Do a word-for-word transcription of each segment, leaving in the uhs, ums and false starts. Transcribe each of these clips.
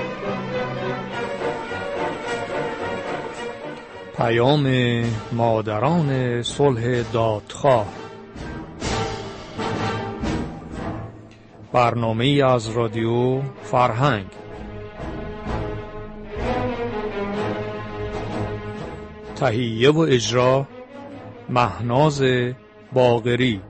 پیام مادران صلح دادخواه، برنامه‌ای از رادیو فرهنگ. تهیه و اجرا مهناز باقری.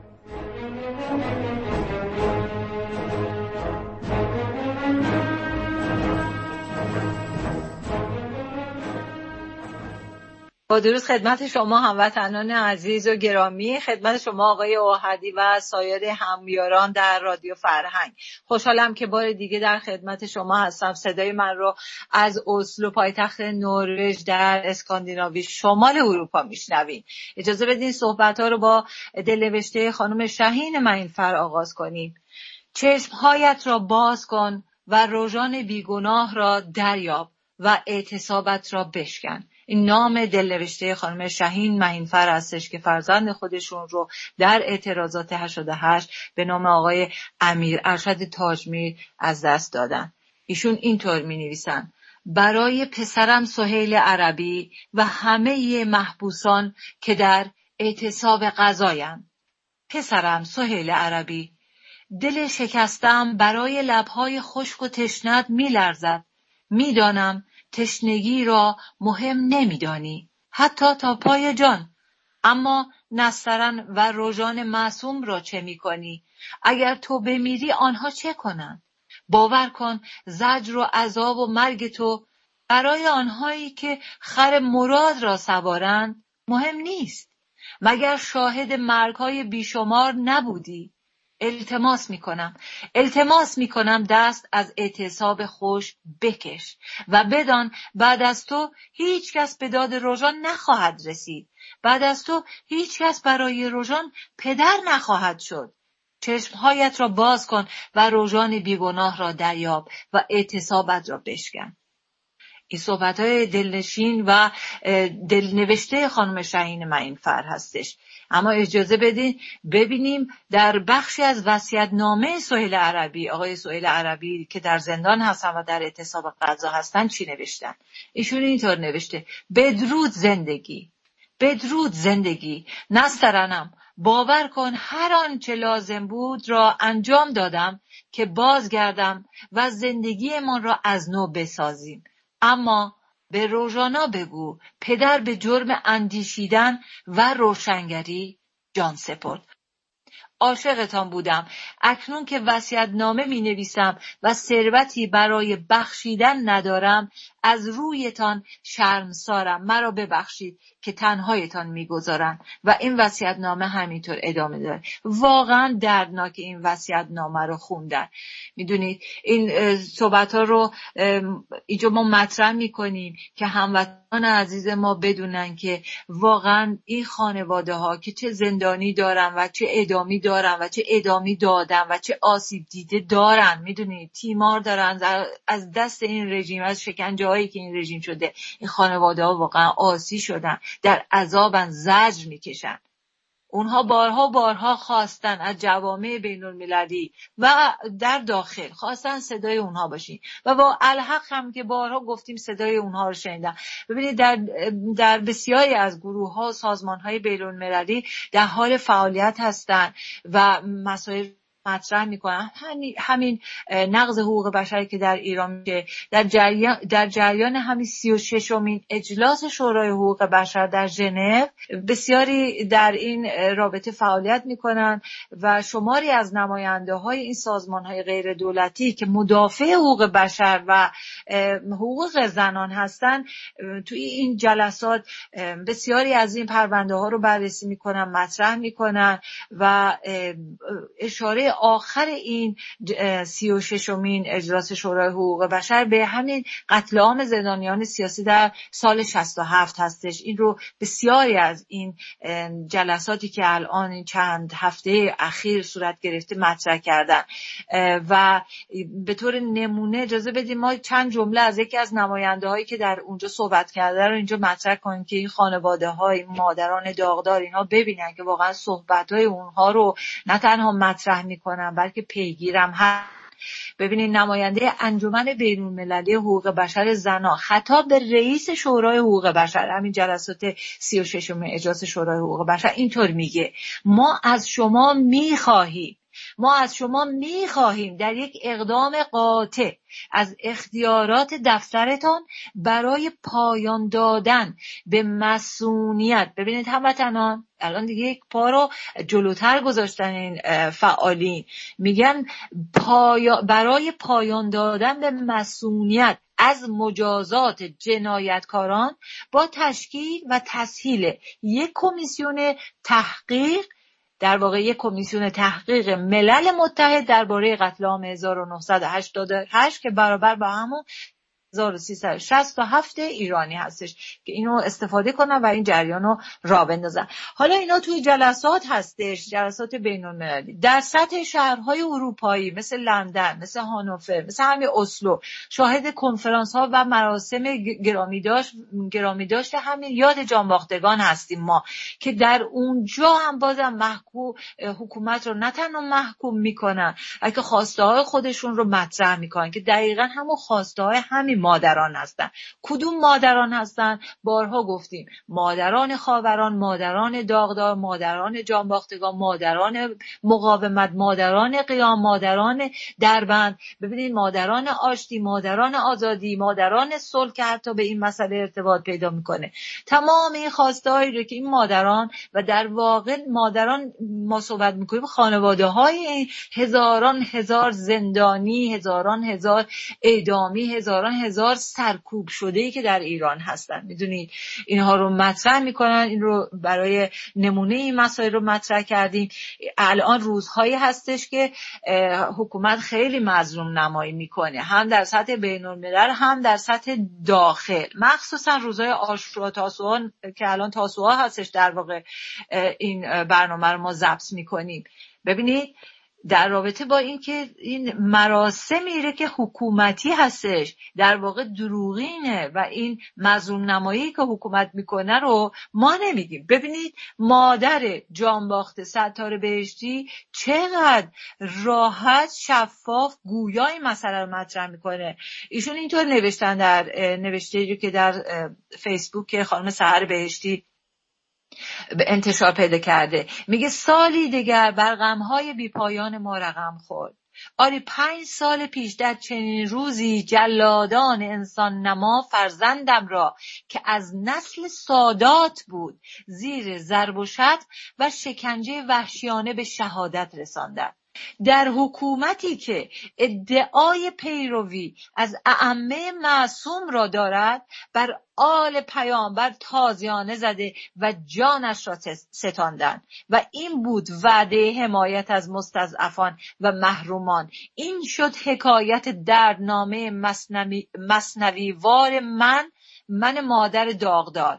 با درود خدمت شما هموطنان عزیز و گرامی، خدمت شما آقای اوحدی و سایر همیاران در رادیو فرهنگ. خوشحالم که بار دیگه در خدمت شما هستم. صدای من رو از اسلو پایتخت نروژ در اسکاندیناوی شمال اروپا میشنوین. اجازه بدین صحبت‌ها رو با دلنوشته خانم شهین معینفر آغاز کنیم. چشمهایت را باز کن و روژان بیگناه را دریاب و اعتصابت را بشکن. این نام دلنوشته خانم شهین معینفر هستش که فرزند خودشون رو در اعتراضات هشتاد و هشت به نام آقای امیر ارشد تاجمیر از دست دادن. ایشون اینطور می نویسن: برای پسرم سهیل عربی و همه محبوسان که در اعتصاب قضایند. پسرم سهیل عربی، دل شکستم برای لبهای خشک و تشنه‌ات می لرزد. می دانم تشنگی را مهم نمی‌دانی، حتی تا پای جان. اما نسترن و روژان معصوم را چه می‌کنی؟ اگر تو بمیری آنها چه کنند؟ باور کن زجر و عذاب و مرگ تو برای آنهایی که خر مراد را سوارند مهم نیست. مگر شاهد مرگ‌های بیشمار نبودی؟ التماس میکنم التماس میکنم دست از اعتصاب خوش بکش و بدان بعد از تو هیچ کس به داد روژان نخواهد رسید. بعد از تو هیچ کس برای روژان پدر نخواهد شد. چشمهایت را باز کن و روژان بیگناه را دریاب و اعتصابت را بشکن. این صحبت‌های دلنشین و دلنوشته خانم شهین معینفر هستش. اما اجازه بدین ببینیم در بخشی از وصیت‌نامه سهیل عربی، آقای سهیل عربی که در زندان هستن و در اعتصاب قضا هستن، چی نوشتن. ایشون اینطور نوشته: بدرود زندگی، بدرود زندگی، نسترنم، باور کن هر آنچه لازم بود را انجام دادم که بازگردم و زندگیمان را از نو بسازیم. اما به روژانا بگو پدر به جرم اندیشیدن و روشنگری جان سپرد. عاشقتان بودم. اکنون که وصیت‌نامه می نویسم و ثروتی برای بخشیدن ندارم، از رویتان شرمسارم. مرا ببخشید که تنهایتان میگذارم. و این وصیت‌نامه همینطور ادامه داره. واقعا دردناک این وصیت‌نامه رو خوندن. میدونید این صحبت‌ها رو اینجا ما مطرح میکنیم که هموطنان عزیز ما بدونن که واقعا این خانواده ها که چه زندانی دارن و چه اعدامی دارن و چه اعدامی دادن و چه آسیب دیده دارن، میدونید تیمار دارن از دست این رژیم، از شکنجه هایی که این رژیم شده. این خانواده ها واقعا آسی شدن، در عذابن، زجر میکشن. اونها بارها بارها خواستن از جوامع بین المللی و در داخل خواستن صدای اونها باشین و با الحق هم که بارها گفتیم صدای اونها رو شنیدن. ببینید در در بسیاری از گروه ها و سازمان های بین المللی در حال فعالیت هستن و مسائل مطرح میکنن. همین نقض حقوق بشری که در ایران میشه، در جریان در جریان همین سی و ششمین اجلاس شورای حقوق بشر در ژنو بسیاری در این رابطه فعالیت میکنن و شماری از نماینده های این سازمان های غیر دولتی که مدافع حقوق بشر و حقوق زنان هستن توی این جلسات بسیاری از این پرونده ها رو بررسی میکنن، مطرح میکنن و اشاره آخر این سی و ششمین اجلاس شورای حقوق بشر به همین قتل عام زندانیان سیاسی در سال شصت و هفت هستش. این رو بسیاری از این جلساتی که الان این چند هفته اخیر صورت گرفته مطرح کردن و به طور نمونه اجازه بدیم ما چند جمله از یکی از نماینده هایی که در اونجا صحبت کرده رو اینجا مطرح کنیم که این خانواده های مادران داغدار اینها ببینن که واقعا صحبت های اونها رو نه تنها مطرح میکنن بلکه پیگیرم هست. ببینید نماینده انجمن بین‌المللی حقوق بشر زنان خطاب به رئیس شورای حقوق بشر، همین جلسات سی و ششم اجلاس شورای حقوق بشر، اینطور میگه: ما از شما میخواهیم ما از شما میخواهیم در یک اقدام قاطع از اختیارات دفترتان برای پایان دادن به مسئولیت. ببینید هموطنان، الان دیگه یک پا رو جلوتر گذاشتن این فعالین، میگن پایا برای پایان دادن به مسئولیت از مجازات جنایتکاران با تشکیل و تسهیل یک کمیسیون تحقیق، در واقع یک کمیسیون تحقیق ملل متحد درباره قتل عام هزار و نهصد و هشتاد و هشت که برابر با همون هزار و سیصد و شصت و هفت ایرانی هستش که اینو استفاده کنن و این جریان رو راه بندازن. حالا اینا توی جلسات هستش، جلسات بین‌المللی در سطح شهرهای اروپایی مثل لندن، مثل هانوفر، مثل همین اسلو، شاهد کنفرانس ها و مراسم گرامی داشت گرامی داشت همین یاد جانباختگان هستیم ما، که در اونجا هم بازم محکوم حکومت رو نه تنها محکوم میکنن، بلکه خواسته های خودشون رو مطرح میکنن که دقیقاً همون خواسته های همین مادران هستن. کدوم مادران هستن؟ بارها گفتیم: مادران خاوران، مادران داغدار، مادران جانباختگان، مادران مقاومت، مادران قیام، مادران دربند. ببینید مادران آشتی، مادران آزادی، مادران صلح که حتی به این مسئله ارتباط پیدا میکنه. تمام این خواستهایی رو که این مادران و در واقع مادران، ما صحبت میکنیم خانواده های هزاران هزار زندانی، هزاران هزار اعدامی، هزاران هزار سرکوب شده‌ای که در ایران هستن، میدونید اینها رو مطرح میکنن. این رو برای نمونه این مسائل رو مطرح کردیم. الان روزهایی هستش که حکومت خیلی مظلوم نمایی میکنه، هم در سطح بین‌الملل هم در سطح داخل، مخصوصا روزهای عاشورا تاسوعا که الان تاسوعا هستش در واقع این برنامه رو ما ضبط میکنیم. ببینید در رابطه با این که این مراسم میره که حکومتی هستش در واقع دروغینه و این مظلوم نمایی که حکومت میکنه رو ما نمیگیم. ببینید مادر جانباخته ستاره بهشتی چقدر راحت شفاف گویا این مسئله رو مطرح میکنه. ایشون اینطور نوشتن در نوشته‌ای که در فیسبوک خانم سحر بهشتی به انتشار پیدا کرده، میگه سالی دیگر بر غم‌های بی‌پایان ما رقم خورد. آری پنج سال پیش در چنین روزی جلادان انسان نما فرزندم را که از نسل سادات بود زیر ضرب و شتم و شکنجه وحشیانه به شهادت رساندند. در حکومتی که ادعای پیروی از ائمه معصوم را دارد، بر آل پیامبر تازیانه زده و جانش را ستاندند و این بود وعده حمایت از مستضعفان و محرومان. این شد حکایت دردنامه مثنوی مثنوی وار من من مادر داغدار.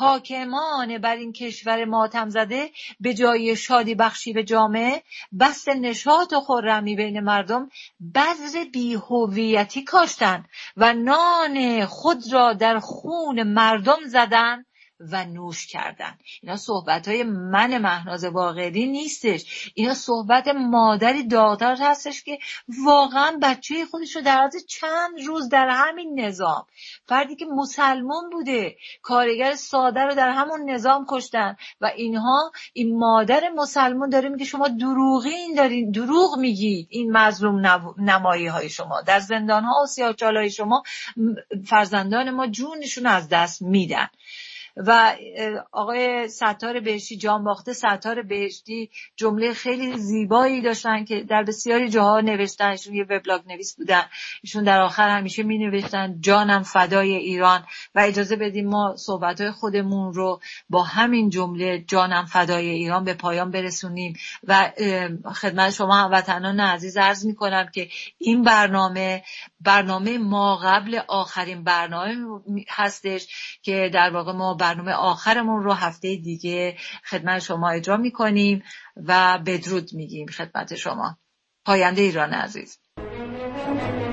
حاکمان بر این کشور ماتم زده به جای شادی بخشی به جامعه، بست نشاط و خرمی بین مردم، بذر بی‌هویتی کاشتن و نان خود را در خون مردم زدن و نوش کردن. اینا صحبت‌های من مهناز باقری نیستش، اینا صحبت مادری داغدار هستش که واقعا بچه خودش رو در عرض چند روز در همین نظام، فردی که مسلمان بوده، کارگر ساده رو در همون نظام کشتن و اینها این مادر مسلمان داره میگه شما دروغین دارین، دروغ میگید. این مظلوم نمایی های شما در زندان ها و سیاه‌چاله‌های شما فرزندان ما جونشون از دست میدن. و آقای ستاره بهشتی، جانباخته ستاره بهشتی، جمله خیلی زیبایی داشتن که در بسیاری جاها نوشتن. ایشون یه وبلاگ نویس بودن، ایشون در آخر همیشه می نوشتن جانم فدای ایران. و اجازه بدیم ما صحبت‌های خودمون رو با همین جمله جانم فدای ایران به پایان برسونیم و خدمت شما هموطنان عزیز عرض می‌کنم که این برنامه برنامه ما قبل آخرین برنامه هستش که در واقع ما برنامه آخرمون رو هفته دیگه خدمت شما اجرا میکنیم و بدرود میگیم خدمت شما. پاینده ایران عزیز.